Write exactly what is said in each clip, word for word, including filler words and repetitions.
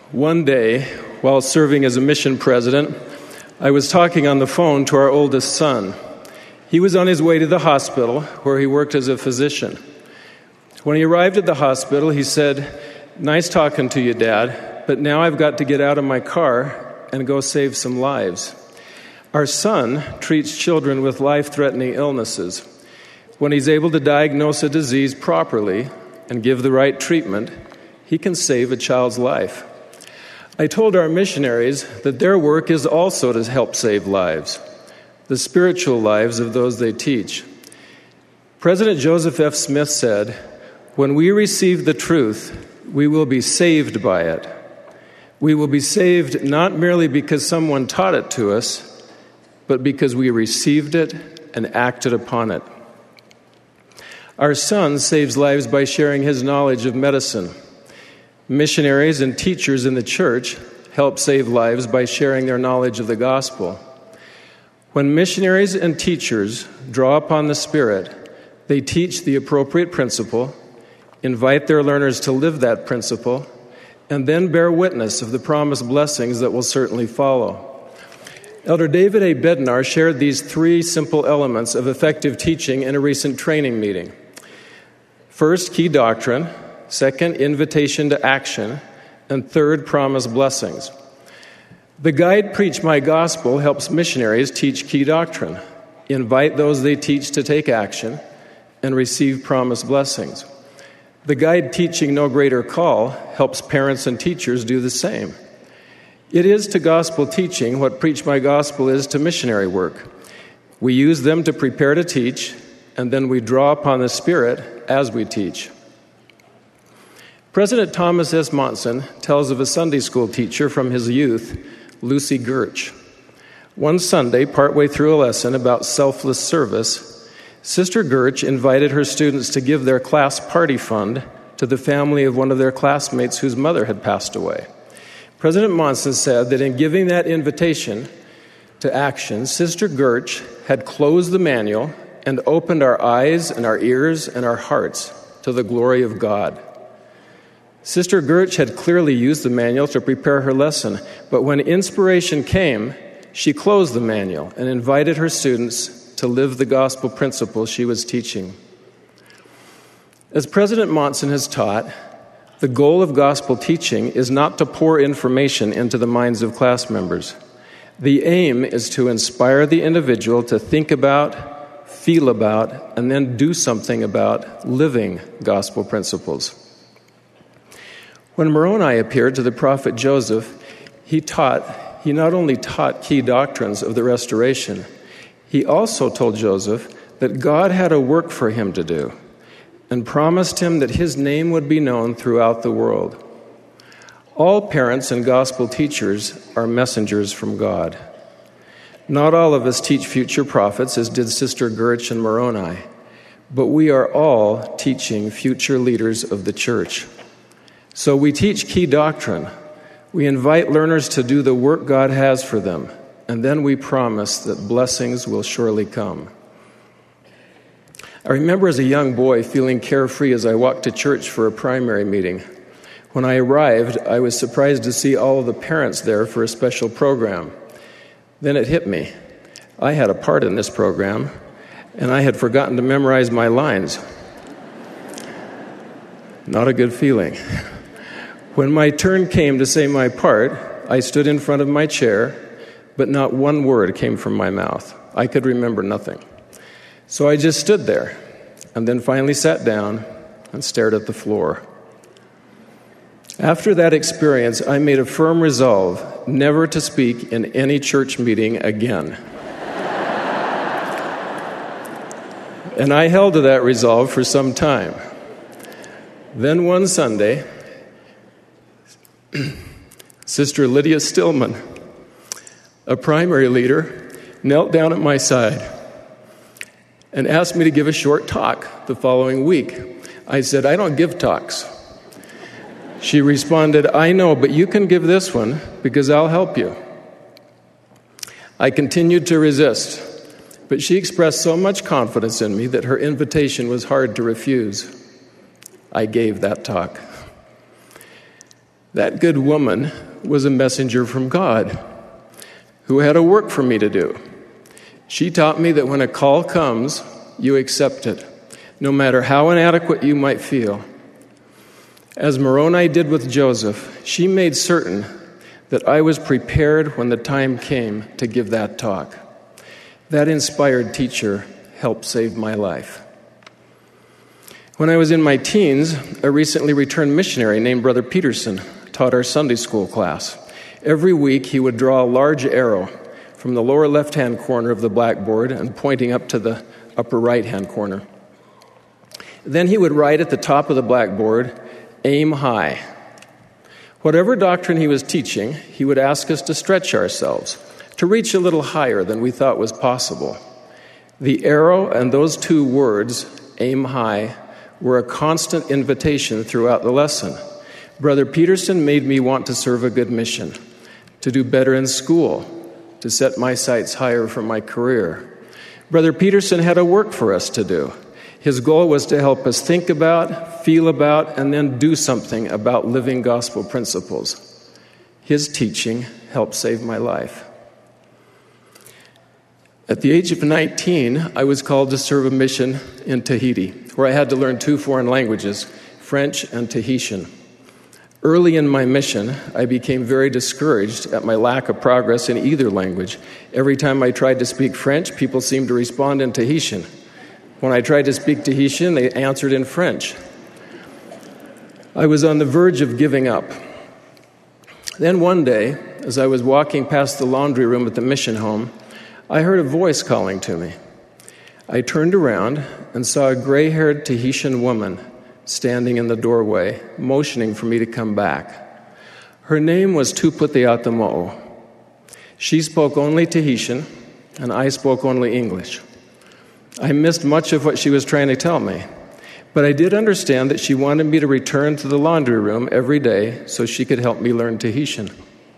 One day, while serving as a mission president, I was talking on the phone to our oldest son. He was on his way to the hospital, where he worked as a physician. When he arrived at the hospital, he said, "Nice talking to you, Dad, but now I've got to get out of my car and go save some lives." Our son treats children with life-threatening illnesses. When he's able to diagnose a disease properly and give the right treatment, he can save a child's life. I told our missionaries that their work is also to help save lives, the spiritual lives of those they teach. President Joseph F. Smith said, "When we receive the truth, we will be saved by it. We will be saved not merely because someone taught it to us, but because we received it and acted upon it." Our son saves lives by sharing his knowledge of medicine. Missionaries and teachers in the church help save lives by sharing their knowledge of the gospel. When missionaries and teachers draw upon the Spirit, they teach the appropriate principle, invite their learners to live that principle, and then bear witness of the promised blessings that will certainly follow. Elder David A. Bednar shared these three simple elements of effective teaching in a recent training meeting. First, key doctrine. Second, invitation to action. And third, promised blessings. The guide Preach My Gospel helps missionaries teach key doctrine, invite those they teach to take action, and receive promised blessings. The guide Teaching No Greater Call helps parents and teachers do the same. It is to gospel teaching what Preach My Gospel is to missionary work. We use them to prepare to teach, and then we draw upon the Spirit as we teach. President Thomas S. Monson tells of a Sunday school teacher from his youth, Lucy Gerch. One Sunday, partway through a lesson about selfless service, Sister Gerch invited her students to give their class party fund to the family of one of their classmates whose mother had passed away. President Monson said that in giving that invitation to action, Sister Gerch had closed the manual and opened our eyes and our ears and our hearts to the glory of God. Sister Gerch had clearly used the manual to prepare her lesson, but when inspiration came, she closed the manual and invited her students to live the gospel principles she was teaching. As President Monson has taught, the goal of gospel teaching is not to pour information into the minds of class members. The aim is to inspire the individual to think about, feel about, and then do something about living gospel principles. When Moroni appeared to the prophet Joseph, he taught, he not only taught key doctrines of the restoration, he also told Joseph that God had a work for him to do and promised him that his name would be known throughout the world. All parents and gospel teachers are messengers from God. Not all of us teach future prophets, as did Sister Gerch and Moroni, but we are all teaching future leaders of the church. So we teach key doctrine. We invite learners to do the work God has for them, and then we promise that blessings will surely come. I remember as a young boy feeling carefree as I walked to church for a primary meeting. When I arrived, I was surprised to see all of the parents there for a special program. Then it hit me. I had a part in this program, and I had forgotten to memorize my lines. Not a good feeling. When my turn came to say my part, I stood in front of my chair, but not one word came from my mouth. I could remember nothing. So I just stood there, and then finally sat down and stared at the floor. After that experience, I made a firm resolve never to speak in any church meeting again. And I held to that resolve for some time. Then one Sunday, Sister Lydia Stillman, a primary leader, knelt down at my side and asked me to give a short talk the following week. I said, "I don't give talks." She responded, "I know, but you can give this one because I'll help you." I continued to resist, but she expressed so much confidence in me that her invitation was hard to refuse. I gave that talk. That good woman was a messenger from God who had a work for me to do. She taught me that when a call comes, you accept it, no matter how inadequate you might feel. As Moroni did with Joseph, she made certain that I was prepared when the time came to give that talk. That inspired teacher helped save my life. When I was in my teens, a recently returned missionary named Brother Peterson taught our Sunday school class. Every week, he would draw a large arrow from the lower left-hand corner of the blackboard and pointing up to the upper right-hand corner. Then he would write at the top of the blackboard, "Aim high." Whatever doctrine he was teaching, he would ask us to stretch ourselves, to reach a little higher than we thought was possible. The arrow and those two words, "aim high," were a constant invitation throughout the lesson. Brother Peterson made me want to serve a good mission, to do better in school, to set my sights higher for my career. Brother Peterson had a work for us to do. His goal was to help us think about, feel about, and then do something about living gospel principles. His teaching helped save my life. At the age of nineteen, I was called to serve a mission in Tahiti, where I had to learn two foreign languages, French and Tahitian. Early in my mission, I became very discouraged at my lack of progress in either language. Every time I tried to speak French, people seemed to respond in Tahitian. When I tried to speak Tahitian, they answered in French. I was on the verge of giving up. Then one day, as I was walking past the laundry room at the mission home, I heard a voice calling to me. I turned around and saw a gray-haired Tahitian woman standing in the doorway, motioning for me to come back. Her name was Tuputiata Mo'o. She spoke only Tahitian, and I spoke only English. I missed much of what she was trying to tell me, but I did understand that she wanted me to return to the laundry room every day so she could help me learn Tahitian.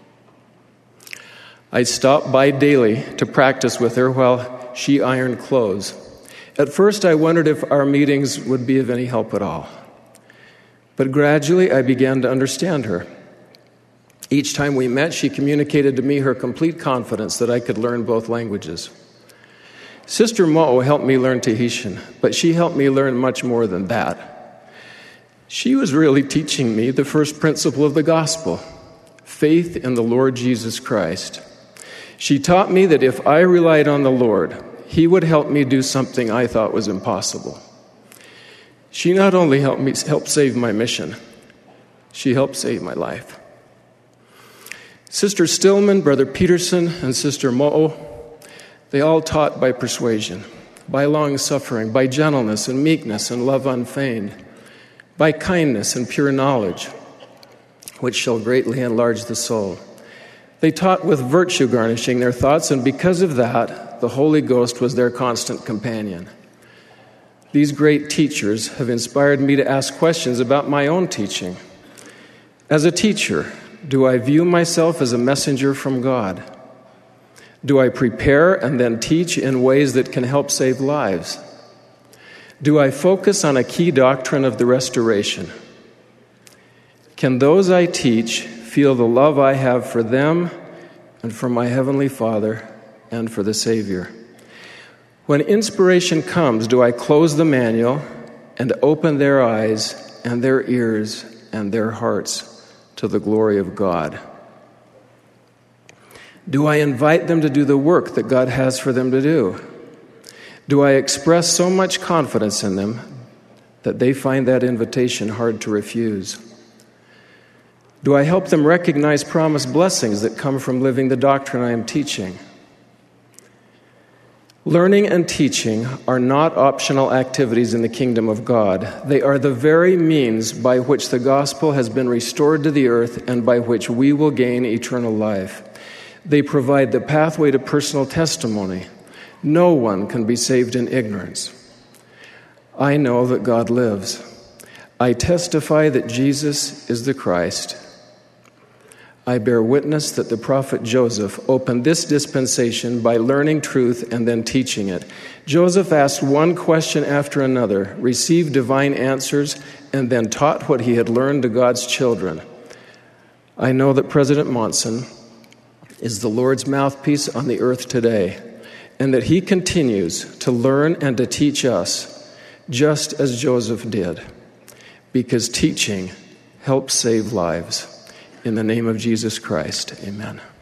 I stopped by daily to practice with her while she ironed clothes. At first, I wondered if our meetings would be of any help at all. But gradually, I began to understand her. Each time we met, she communicated to me her complete confidence that I could learn both languages. Sister Mo'o helped me learn Tahitian, but she helped me learn much more than that. She was really teaching me the first principle of the gospel, faith in the Lord Jesus Christ. She taught me that if I relied on the Lord, He would help me do something I thought was impossible. She not only helped me help save my mission, she helped save my life. Sister Stillman, Brother Peterson, and Sister Mo'o, they all taught by persuasion, by long-suffering, by gentleness and meekness and love unfeigned, by kindness and pure knowledge, which shall greatly enlarge the soul. They taught with virtue garnishing their thoughts, and because of that, the Holy Ghost was their constant companion. These great teachers have inspired me to ask questions about my own teaching. As a teacher, do I view myself as a messenger from God? Do I prepare and then teach in ways that can help save lives? Do I focus on a key doctrine of the restoration? Can those I teach feel the love I have for them and for my Heavenly Father and for the Savior? When inspiration comes, do I close the manual and open their eyes and their ears and their hearts to the glory of God? Do I invite them to do the work that God has for them to do? Do I express so much confidence in them that they find that invitation hard to refuse? Do I help them recognize promised blessings that come from living the doctrine I am teaching? Learning and teaching are not optional activities in the kingdom of God. They are the very means by which the gospel has been restored to the earth and by which we will gain eternal life. They provide the pathway to personal testimony. No one can be saved in ignorance. I know that God lives. I testify that Jesus is the Christ. I bear witness that the prophet Joseph opened this dispensation by learning truth and then teaching it. Joseph asked one question after another, received divine answers, and then taught what he had learned to God's children. I know that President Monson is the Lord's mouthpiece on the earth today, and that he continues to learn and to teach us just as Joseph did, because teaching helps save lives. In the name of Jesus Christ, amen.